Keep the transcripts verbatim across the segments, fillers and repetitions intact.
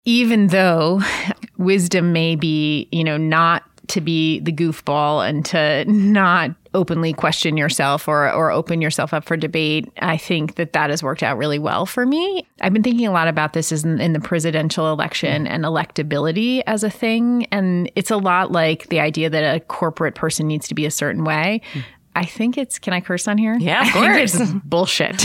even though wisdom may be, you know, not to be the goofball and to not openly question yourself or or open yourself up for debate, I think that that has worked out really well for me. I've been thinking a lot about this in, in the presidential election and electability as a thing. And it's a lot like the idea that a corporate person needs to be a certain way. I think it's, can I curse on here? Yeah, of I course. think it's bullshit.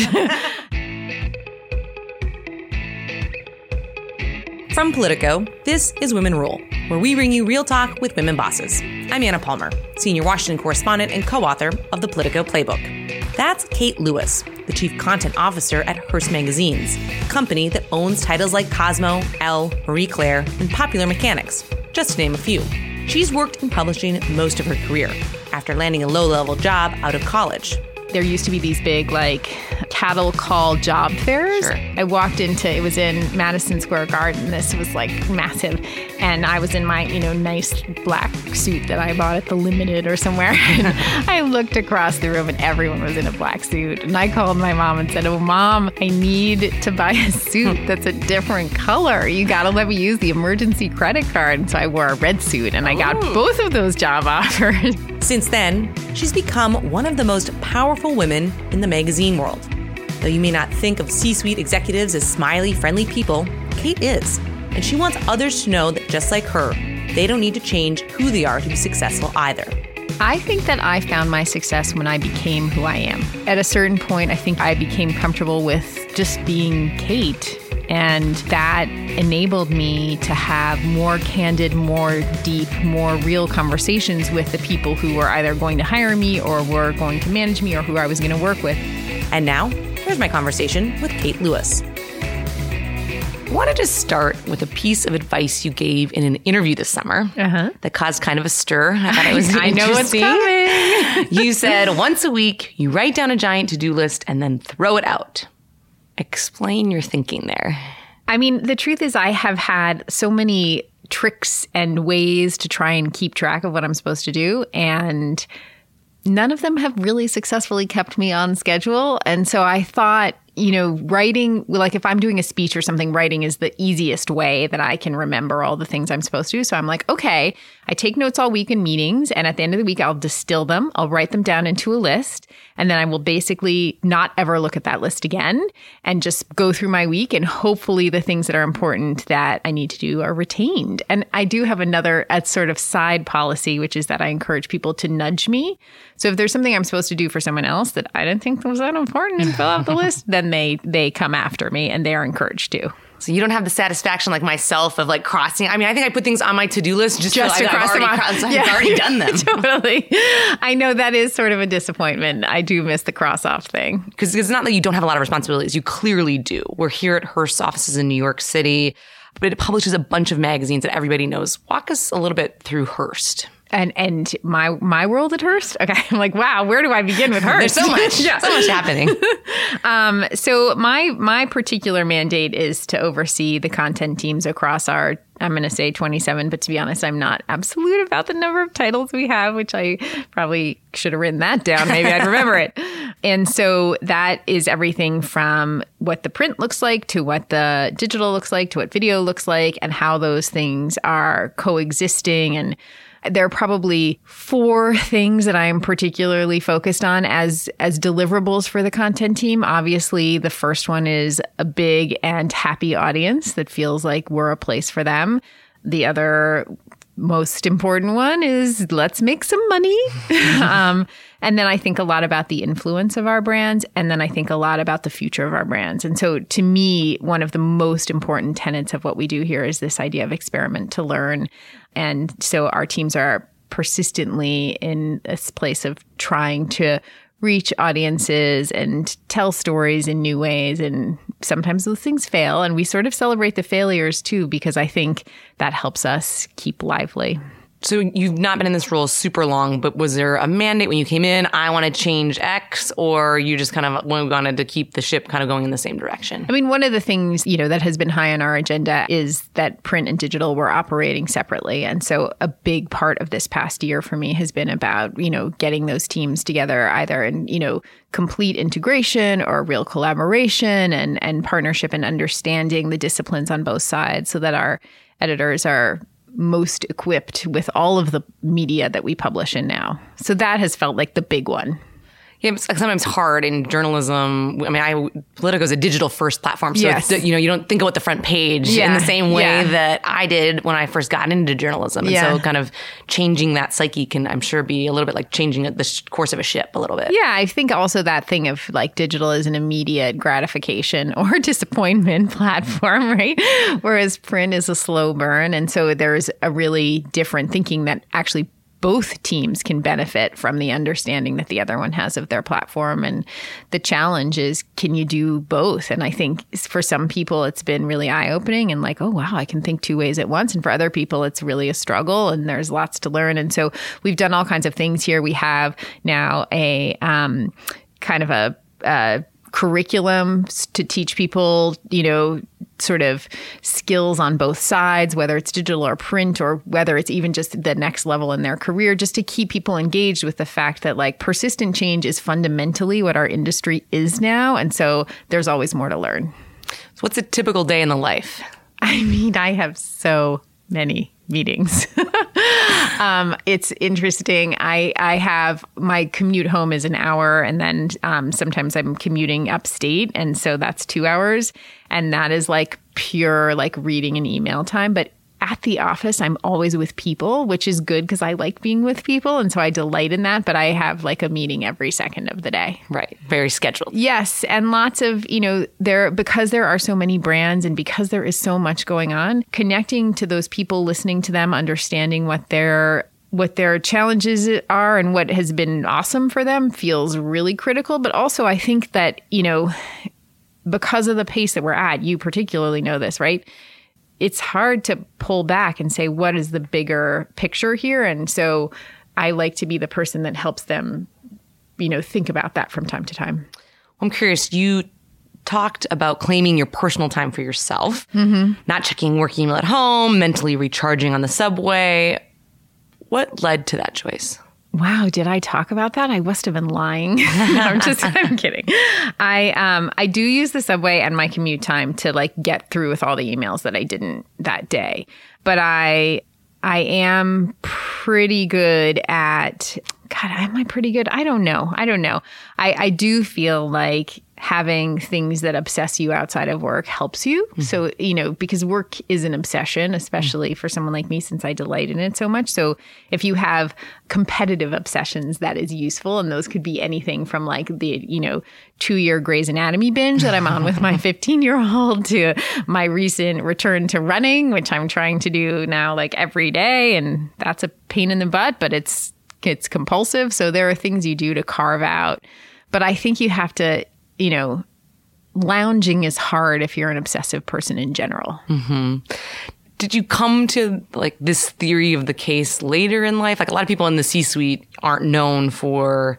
From Politico, this is Women Rule, where we bring you real talk with women bosses. I'm Anna Palmer, senior Washington correspondent and co-author of the Politico Playbook. That's Kate Lewis, the chief content officer at Hearst Magazines, a company that owns titles like Cosmo, Elle, Marie Claire, and Popular Mechanics, just to name a few. She's worked in publishing most of her career, after landing a low-level job out of college. There used to be these big, like, cattle call job fairs. Sure. I walked into, it was in Madison Square Garden. This was, like, massive. And I was in my, you know, nice black suit that I bought at the Limited or somewhere. And I looked across the room and everyone was in a black suit. And I called my mom and said, oh, Mom, I need to buy a suit that's a different color. You got to let me use the emergency credit card. And so I wore a red suit and I got Ooh. both of those job offers. Since then, she's become one of the most powerful women in the magazine world. Though you may not think of C-suite executives as smiley, friendly people, Kate is. And she wants others to know that just like her, they don't need to change who they are to be successful either. I think that I found my success when I became who I am. At a certain point, I think I became comfortable with just being Kate. And that enabled me to have more candid, more deep, more real conversations with the people who were either going to hire me or were going to manage me or who I was going to work with. And now, here's my conversation with Kate Lewis. I wanted to start with a piece of advice you gave in an interview this summer Uh-huh. that caused kind of a stir. I thought it was I know what's interesting. coming. You said once a week, you write down a giant to-do list and then throw it out. Explain your thinking there. I mean, the truth is I have had so many tricks and ways to try and keep track of what I'm supposed to do. And none of them have really successfully kept me on schedule. And so I thought, you know, writing, like if I'm doing a speech or something, writing is the easiest way that I can remember all the things I'm supposed to. So I'm like, okay, I take notes all week in meetings. And at the end of the week, I'll distill them. I'll write them down into a list. And then I will basically not ever look at that list again and just go through my week. And hopefully the things that are important that I need to do are retained. And I do have another a sort of side policy, which is that I encourage people to nudge me. So if there's something I'm supposed to do for someone else that I didn't think was that important and fill out the list, then they they come after me and they are encouraged to. So you don't have the satisfaction like myself of like crossing. I mean, I think I put things on my to-do list just, Just to, to like, cross I've them already, off. crossed, I've Yeah. already done them. Totally. I know that is sort of a disappointment. I do miss the cross-off thing. Because it's not that you don't have a lot of responsibilities. You clearly do. We're here at Hearst's offices in New York City, but it publishes a bunch of magazines that everybody knows. Walk us a little bit through Hearst. And and my my world at Hearst? Okay, I'm like, wow, where do I begin with Hearst? There's so much, yeah. so much happening. um, so my my particular mandate is to oversee the content teams across our, I'm going to say twenty-seven, but to be honest, I'm not absolute about the number of titles we have, which I probably should have written that down. Maybe I'd remember it. And so that is everything from what the print looks like to what the digital looks like to what video looks like and how those things are coexisting. And there are probably four things that I'm particularly focused on as as deliverables for the content team. Obviously, the first one is a big and happy audience that feels like we're a place for them. The other most important one is let's make some money. um, and then I think a lot about the influence of our brands. And then I think a lot about the future of our brands. And so to me, one of the most important tenets of what we do here is this idea of experiment to learn. And so our teams are persistently in this place of trying to reach audiences and tell stories in new ways. And sometimes those things fail. And we sort of celebrate the failures too, because I think that helps us keep lively. So you've not been in this role super long, but was there a mandate when you came in, I want to change X, or you just kind of wanted to keep the ship kind of going in the same direction? I mean, one of the things, you know, that has been high on our agenda is that print and digital were operating separately. And so a big part of this past year for me has been about, you know, getting those teams together either in, you know, complete integration or real collaboration and, and partnership and understanding the disciplines on both sides so that our editors are most equipped with all of the media that we publish in now. So that has felt like the big one. Yeah, it's sometimes hard in journalism. I mean, I Politico is a digital first platform. So, yes. it's, you know, you don't think about the front page yeah. in the same way yeah. that I did when I first got into journalism. And yeah. so kind of changing that psyche can, I'm sure, be a little bit like changing the course of a ship a little bit. Yeah, I think also that thing of like digital is an immediate gratification or disappointment platform, right? Whereas print is a slow burn. And so there's a really different thinking that actually both teams can benefit from the understanding that the other one has of their platform. And the challenge is, can you do both? And I think for some people, it's been really eye-opening and like, oh, wow, I can think two ways at once. And for other people, it's really a struggle and there's lots to learn. And so we've done all kinds of things here. We have now a um, kind of a, a curriculum to teach people, you know, sort of skills on both sides, whether it's digital or print, or whether it's even just the next level in their career, just to keep people engaged with the fact that like persistent change is fundamentally what our industry is now. And so there's always more to learn. So what's a typical day in the life? I mean, I have so many meetings. um, it's interesting. I, I have my commute home is an hour, and then um, sometimes I'm commuting upstate. And so that's two hours. And that is like pure like reading and email time. But at the office, I'm always with people, which is good because I like being with people. And so I delight in that. But I have like a meeting every second of the day. Right. Very scheduled. Yes. And lots of, you know, there, because there are so many brands and because there is so much going on, connecting to those people, listening to them, understanding what their what their challenges are and what has been awesome for them feels really critical. But also I think that, you know, because of the pace that we're at, you particularly know this, right? It's hard to pull back and say, what is the bigger picture here? And so I like to be the person that helps them, you know, think about that from time to time. I'm curious, you talked about claiming your personal time for yourself, mm-hmm. not checking work email at home, mentally recharging on the subway. What led to that choice? Wow, did I talk about that? I must have been lying. No, I'm just, I'm kidding. I um I do use the subway and my commute time to like get through with all the emails that I didn't that day. But I I am pretty good at, God, am I pretty good? I don't know. I don't know. I, I do feel like having things that obsess you outside of work helps you. Mm-hmm. So, you know, because work is an obsession, especially mm-hmm. for someone like me, since I delight in it so much. So if you have competitive obsessions, that is useful. And those could be anything from like the, you know, two-year Grey's Anatomy binge that I'm on with my fifteen-year-old to my recent return to running, which I'm trying to do now like every day. And that's a pain in the butt, but it's it's compulsive. So there are things you do to carve out. But I think you have to, you know, lounging is hard if you're an obsessive person in general. Mm-hmm. Did you come to like this theory of the case later in life? Like a lot of people in the C-suite aren't known for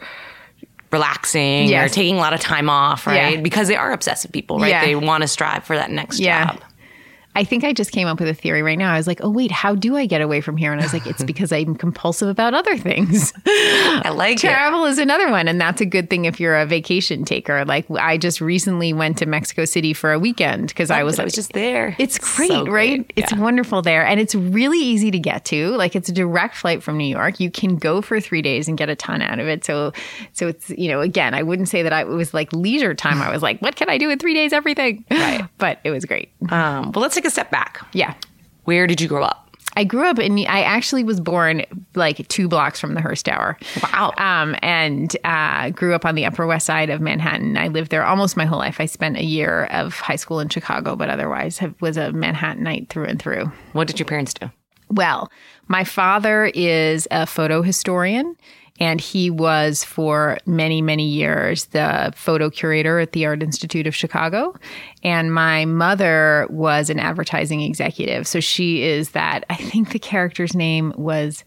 relaxing yes. or taking a lot of time off, right? Yeah. Because they are obsessive people, right? Yeah. They want to strive for that next yeah. job. I think I just came up with a theory right now. I was like, oh, wait, how do I get away from here? And I was like, it's because I'm compulsive about other things. I like Travel it. Travel is another one. And that's a good thing if you're a vacation taker. Like I just recently went to Mexico City for a weekend because oh, I was I like, was just there. It's great, so right? Great. Yeah. It's wonderful there. And it's really easy to get to. Like it's a direct flight from New York. You can go for three days and get a ton out of it. So, so it's, you know, again, I wouldn't say that I, it was like leisure time. I was like, what can I do in three days? Everything. Right. But it was great. Um, well, let's take a step back. Yeah. Where did you grow up? I grew up in, I actually was born like two blocks from the Hearst Tower. Wow. Um, and uh, grew up on the Upper West Side of Manhattan. I lived there almost my whole life. I spent a year of high school in Chicago, but otherwise have, was a Manhattanite through and through. What did your parents do? Well, my father is a photo historian. And he was for many, many years the photo curator at the Art Institute of Chicago. And my mother was an advertising executive. So she is that, I think the character's name was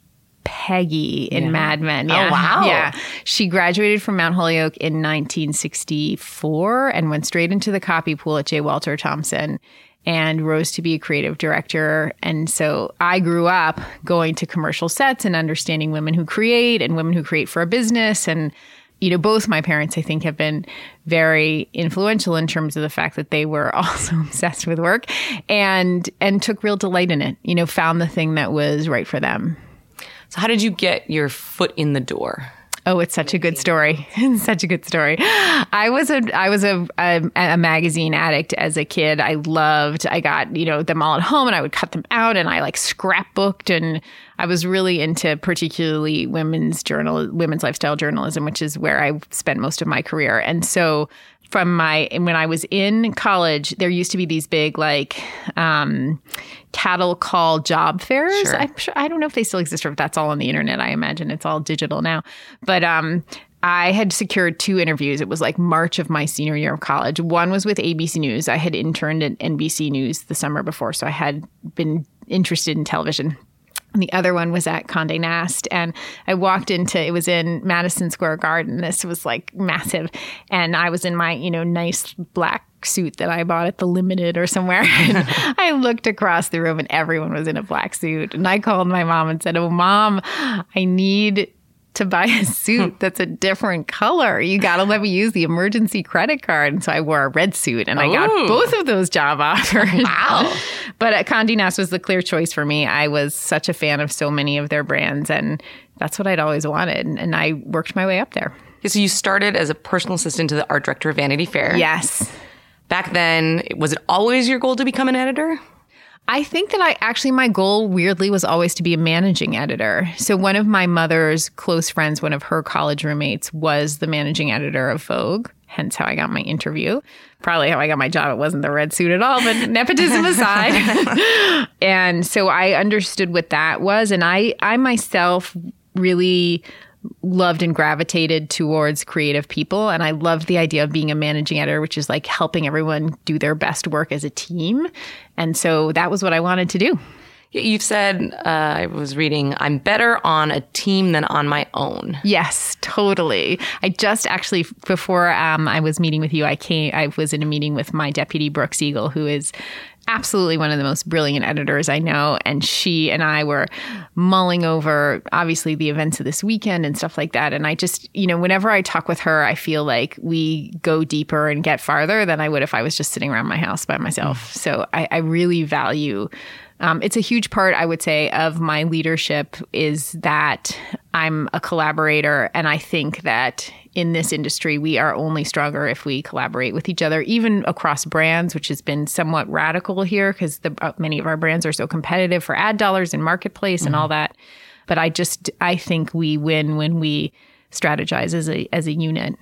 Peggy in yeah. Mad Men. Yeah. Oh, wow. Yeah. She graduated from Mount Holyoke in nineteen sixty-four and went straight into the copy pool at J. Walter Thompson and rose to be a creative director. And so I grew up going to commercial sets and understanding women who create and women who create for a business. And, you know, both my parents, I think, have been very influential in terms of the fact that they were also obsessed with work and and took real delight in it, you know, found the thing that was right for them. So how did you get your foot in the door? Oh, it's such a good story. It's such a good story. I was a I was a, a a magazine addict as a kid. I loved, I got, you know, them all at home and I would cut them out and I like scrapbooked, and I was really into particularly women's journal, women's lifestyle journalism, which is where I spent most of my career. And so from my, when I was in college, there used to be these big like um, cattle call job fairs. Sure. I'm sure, I don't know if they still exist or if that's all on the internet. I imagine it's all digital now. But um, I had secured two interviews. It was like March of my senior year of college. One was with A B C News. I had interned at N B C News the summer before, so I had been interested in television. And the other one was at Condé Nast. And I walked into, it was in Madison Square Garden. This was like massive. And I was in my, you know, nice black suit that I bought at the Limited or somewhere. And I looked across the room and everyone was in a black suit. And I called my mom and said, "Oh, Mom, I need to buy a suit that's a different color. You got to let me use the emergency credit card." And so I wore a red suit and I got Ooh. both of those job offers. Wow. But at Condé Nast was the clear choice for me. I was such a fan of so many of their brands, and that's what I'd always wanted. And I worked my way up there. So you started as a personal assistant to the art director of Vanity Fair. Yes. Back then, was it always your goal to become an editor? I think that I actually, my goal weirdly was always to be a managing editor. So one of my mother's close friends, one of her college roommates, was the managing editor of Vogue, hence how I got my interview. Probably how I got my job. It wasn't the red suit at all, but nepotism aside. And so I understood what that was. And I, I myself really loved and gravitated towards creative people. And I loved the idea of being a managing editor, which is like helping everyone do their best work as a team. And so that was what I wanted to do. You've said, uh, I was reading, I'm better on a team than on my own. Yes, totally. I just actually, before um, I was meeting with you, I came, I was in a meeting with my deputy, Brooke Siegel, who is absolutely one of the most brilliant editors I know. And she and I were mulling over, obviously, the events of this weekend and stuff like that. And I just, you know, whenever I talk with her, I feel like we go deeper and get farther than I would if I was just sitting around my house by myself. Mm. So I, I really value Um, it's a huge part, I would say, of my leadership is that I'm a collaborator. And I think that in this industry, we are only stronger if we collaborate with each other, even across brands, which has been somewhat radical here because uh, many of our brands are so competitive for ad dollars and marketplace mm-hmm. and all that. But I just, I think we win when we strategize as a as a unit.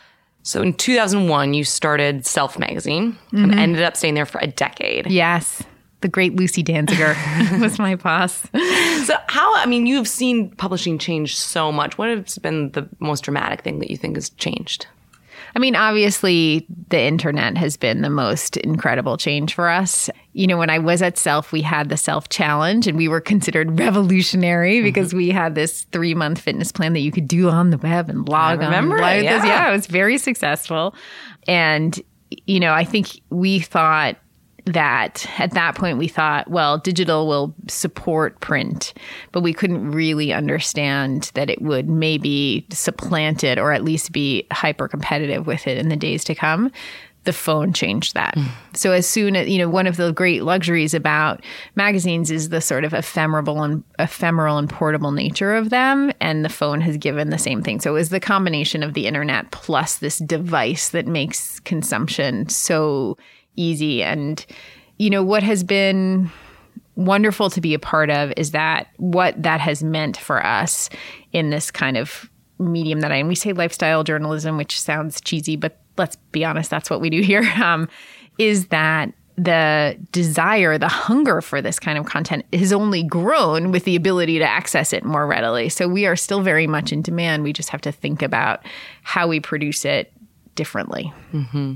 So in two thousand one, you started Self Magazine mm-hmm. and ended up staying there for a decade. Yes. The great Lucy Danziger was my boss. So how, I mean, you've seen publishing change so much. What has been the most dramatic thing that you think has changed? I mean, obviously, the internet has been the most incredible change for us. You know, when I was at Self, we had the Self Challenge, and we were considered revolutionary because mm-hmm. we had this three-month fitness plan that you could do on the web and log I remember on. it, yeah. This. Yeah, it was very successful. And, you know, I think we thought that at that point we thought, well, digital will support print, but we couldn't really understand that it would maybe supplant it or at least be hyper competitive with it in the days to come. The phone changed that. Mm. So as soon as, you know, one of the great luxuries about magazines is the sort of ephemeral and ephemeral and portable nature of them. And the phone has given the same thing. So it was the combination of the internet plus this device that makes consumption so easy. And, you know, what has been wonderful to be a part of is that what that has meant for us in this kind of medium that I, and we say lifestyle journalism, which sounds cheesy, but let's be honest, that's what we do here, um, is that the desire, the hunger for this kind of content has only grown with the ability to access it more readily. So we are still very much in demand. We just have to think about how we produce it differently. Mm-hmm.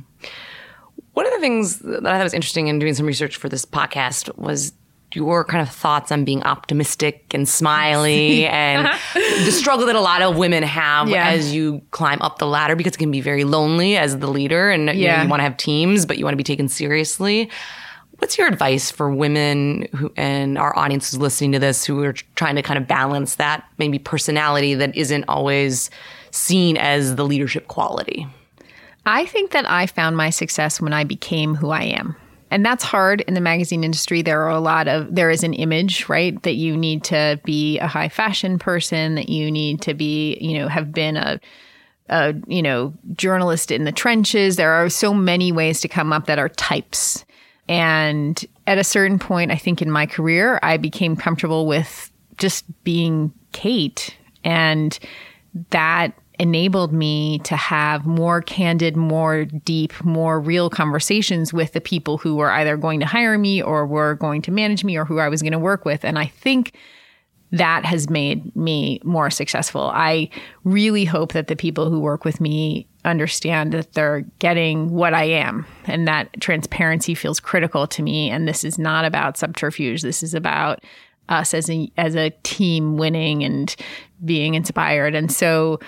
One of the things that I thought was interesting in doing some research for this podcast was your kind of thoughts on being optimistic and smiley and the struggle that a lot of women have yeah. as you climb up the ladder, because it can be very lonely as the leader, and yeah. you know, you want to have teams, but you want to be taken seriously. What's your advice for women who, and our audience who's listening to this, who are trying to kind of balance that maybe personality that isn't always seen as the leadership quality? I think that I found my success when I became who I am. And that's hard in the magazine industry. There are a lot of, there is an image, right? That you need to be a high fashion person, that you need to be, you know, have been a, a, you know, journalist in the trenches. There are so many ways to come up that are types. And at a certain point, I think in my career, I became comfortable with just being Kate. And that enabled me to have more candid, more deep, more real conversations with the people who were either going to hire me or were going to manage me or who I was going to work with. And I think that has made me more successful. I really hope that the people who work with me understand that they're getting what I am, and that transparency feels critical to me. And this is not about subterfuge. This is about us as a, as a team winning and being inspired. And so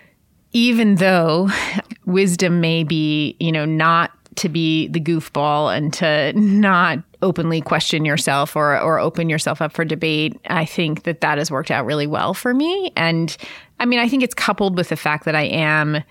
even though wisdom may be, you know, not to be the goofball and to not openly question yourself or or open yourself up for debate, I think that that has worked out really well for me. And I mean, I think it's coupled with the fact that I am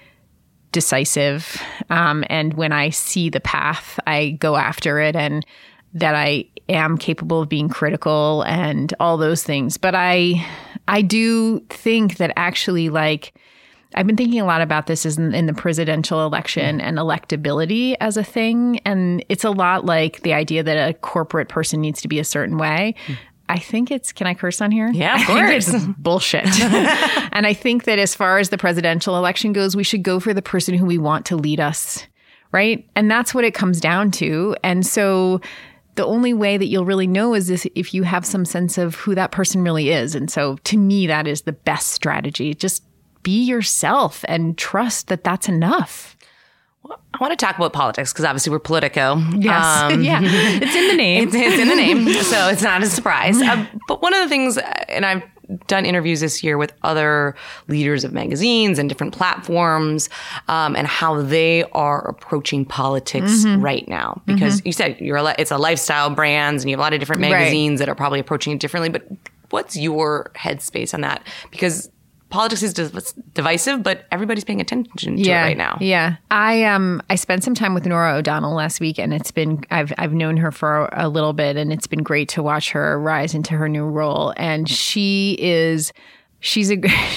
decisive. Um, and when I see the path, I go after it, and that I am capable of being critical and all those things. But I, I do think that actually, like, I've been thinking a lot about this in, in the presidential election and electability as a thing. And it's a lot like the idea that a corporate person needs to be a certain way. I think it's, can I curse on here? Yeah, of I course. think it's bullshit. And I think that as far as the presidential election goes, we should go for the person who we want to lead us, right? And that's what it comes down to. And so the only way that you'll really know is this, if you have some sense of who that person really is. And so to me, that is the best strategy. Just be yourself and trust that that's enough. Well, I want to talk about politics because obviously we're Politico. Yes. Um, yeah. It's in the name. It's, it's in the name. So it's not a surprise. Uh, but one of the things, and I've done interviews this year with other leaders of magazines and different platforms, um, and how they are approaching politics mm-hmm. right now. Because mm-hmm. you said you're a, it's a lifestyle brands and you have a lot of different magazines right. that are probably approaching it differently. But what's your headspace on that? Because politics is divisive, but everybody's paying attention to yeah, it right now. Yeah. I um I spent some time with Norah O'Donnell last week, and it's been I've I've known her for a little bit, and it's been great to watch her rise into her new role. And she is she's a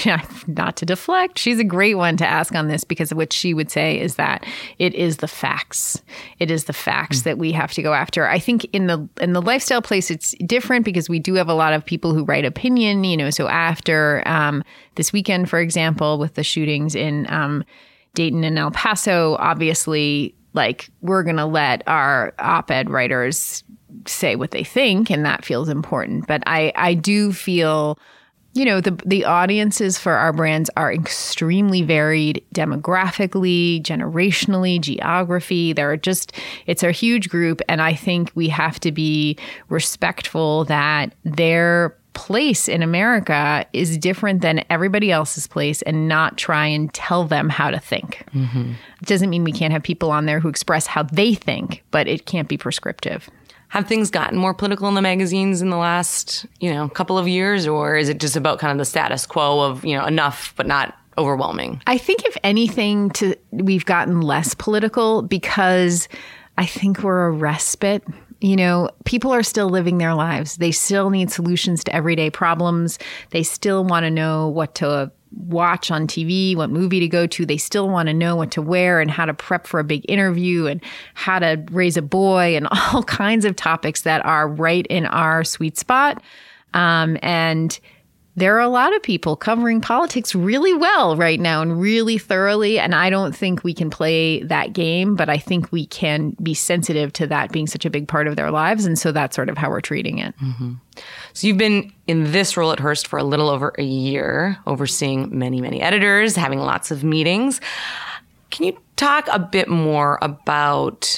not to deflect, she's a great one to ask on this, because what she would say is that it is the facts. It is the facts mm. that we have to go after. I think in the in the lifestyle place, it's different because we do have a lot of people who write opinion, you know, so after um, this weekend, for example, with the shootings in um, Dayton and El Paso, obviously, like, we're going to let our op-ed writers say what they think, and that feels important. But I, I do feel, you know, the the audiences for our brands are extremely varied demographically, generationally, geography. They're just, it's a huge group. And I think we have to be respectful that their place in America is different than everybody else's place, and not try and tell them how to think. Mm-hmm. It doesn't mean we can't have people on there who express how they think, but it can't be prescriptive. Have things gotten more political in the magazines in the last, you know, couple of years, or is it just about kind of the status quo of, you know, enough but not overwhelming? I think if anything, to we've gotten less political because I think we're a respite. You know, people are still living their lives. They still need solutions to everyday problems. They still want to know what to watch on T V, what movie to go to. They still want to know what to wear and how to prep for a big interview and how to raise a boy and all kinds of topics that are right in our sweet spot. Um, and there are a lot of people covering politics really well right now and really thoroughly. And I don't think we can play that game, but I think we can be sensitive to that being such a big part of their lives. And so that's sort of how we're treating it. Mm-hmm. So you've been in this role at Hearst for a little over a year, overseeing many, many editors, having lots of meetings. Can you talk a bit more about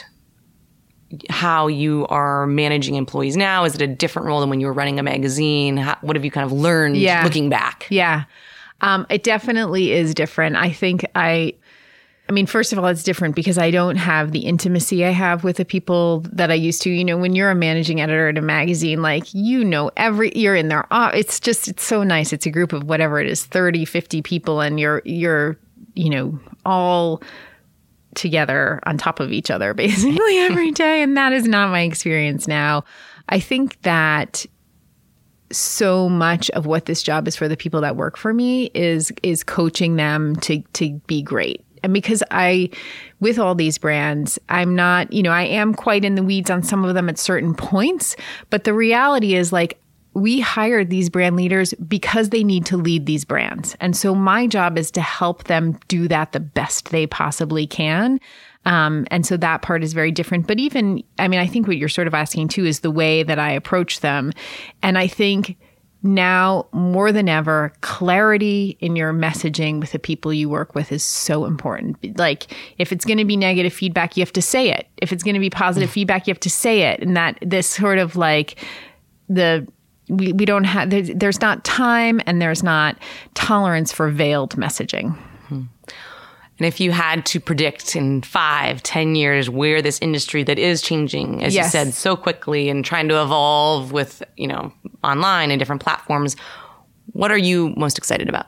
how you are managing employees now? Is it a different role than when you were running a magazine? How, what have you kind of learned yeah. looking back? Yeah, um, it definitely is different. I think I, I mean, first of all, it's different because I don't have the intimacy I have with the people that I used to. You know, when you're a managing editor at a magazine, like, you know, every, you're in there. Oh, it's just, it's so nice. It's a group of whatever it is, thirty, fifty people, and you're, you're, you know, all together on top of each other basically every day. And that is not my experience now. I think that so much of what this job is for the people that work for me is is coaching them to to be great. And because I, with all these brands, I'm not, you know, I am quite in the weeds on some of them at certain points. But the reality is, like, we hired these brand leaders because they need to lead these brands. And so my job is to help them do that the best they possibly can. Um, and so that part is very different. But even, I mean, I think what you're sort of asking too is the way that I approach them. And I think now more than ever, clarity in your messaging with the people you work with is so important. Like, if it's going to be negative feedback, you have to say it. If it's going to be positive feedback, you have to say it. And that this sort of like the We we don't have, there's, there's not time and there's not tolerance for veiled messaging. Mm-hmm. And if you had to predict in five, ten years where this industry that is changing, as yes. you said, so quickly and trying to evolve with, you know, online and different platforms, what are you most excited about?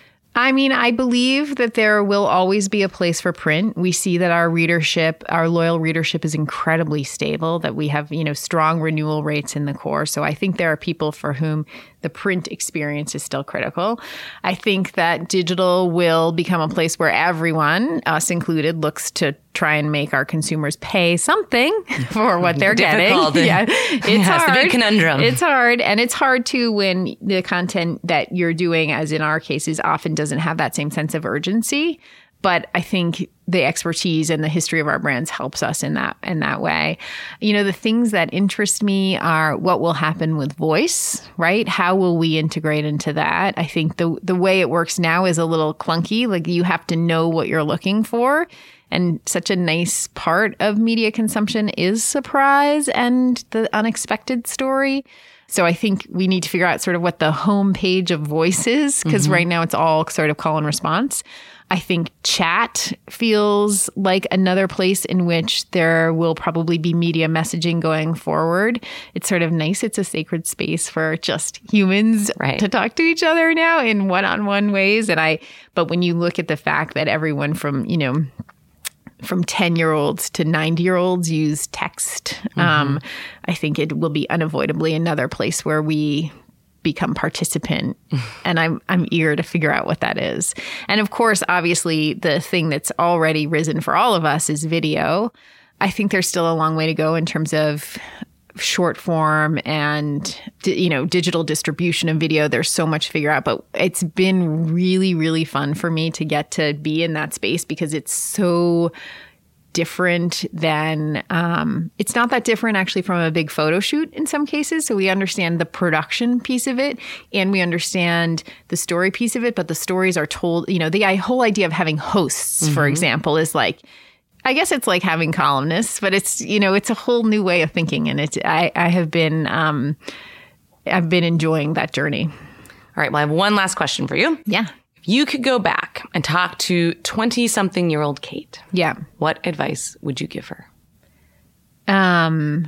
I mean, I believe that there will always be a place for print. We see that our readership, our loyal readership is incredibly stable, that we have, you know, strong renewal rates in the core. So I think there are people for whom the print experience is still critical. I think that digital will become a place where everyone, us included, looks to try and make our consumers pay something for what they're getting. Yeah, it's yes, hard. The big conundrum. It's hard. And it's hard too when the content that you're doing, as in our cases, often doesn't have that same sense of urgency. But I think the expertise and the history of our brands helps us in that in that way. You know, the things that interest me are what will happen with voice, right? How will we integrate into that? I think the the way it works now is a little clunky. Like, you have to know what you're looking for. And such a nice part of media consumption is surprise and the unexpected story. So I think we need to figure out sort of what the home page of voice is, because mm-hmm. right now it's all sort of call and response. I think chat feels like another place in which there will probably be media messaging going forward. It's sort of nice. It's a sacred space for just humans right. to talk to each other now in one-on-one ways. And I, but when you look at the fact that everyone from, you know, from ten-year-olds to ninety-year-olds use text, mm-hmm. um, I think it will be unavoidably another place where we become participant. And I'm I'm eager to figure out what that is. And of course, obviously, the thing that's already risen for all of us is video. I think there's still a long way to go in terms of short form and, you know, digital distribution of video. There's so much to figure out, but it's been really, really fun for me to get to be in that space because it's so different than, um, it's not that different actually from a big photo shoot in some cases. So we understand the production piece of it and we understand the story piece of it, but the stories are told, you know, the whole idea of having hosts, mm-hmm. for example, is like, I guess it's like having columnists, but it's, you know, it's a whole new way of thinking. And it's, I, I have been, um, I've been enjoying that journey. All right. Well, I have one last question for you. Yeah. If you could go back and talk to twenty-something-year-old Kate, yeah, what advice would you give her? Um,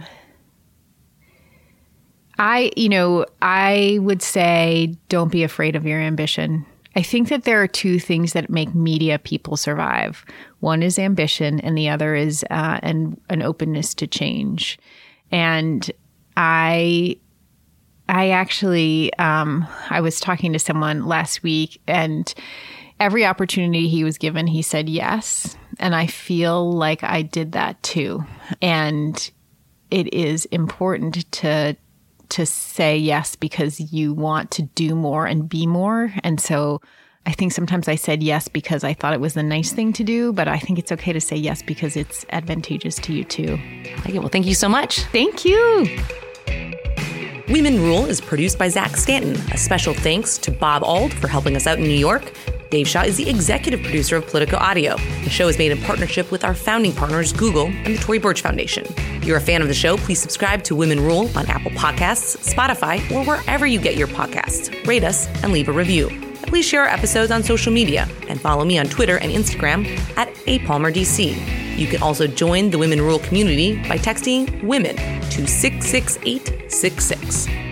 I, you know, I would say don't be afraid of your ambition. I think that there are two things that make media people survive. One is ambition, and the other is uh, an an openness to change. And I, I actually, um, I was talking to someone last week, and every opportunity he was given, he said yes. And I feel like I did that too. And it is important to to say yes because you want to do more and be more. And so I think sometimes I said yes because I thought it was the nice thing to do, but I think it's okay to say yes because it's advantageous to you too. Okay, well, thank you so much. Thank you. Women Rule is produced by Zach Stanton. A special thanks to Bob Auld for helping us out in New York. Dave Shaw is the executive producer of Politico Audio. The show is made in partnership with our founding partners, Google and the Tory Burch Foundation. If you're a fan of the show, please subscribe to Women Rule on Apple Podcasts, Spotify, or wherever you get your podcasts. Rate us and leave a review. And please share our episodes on social media and follow me on Twitter and Instagram at A Palmer D C. You can also join the Women Rule community by texting WOMEN to six six eight six six.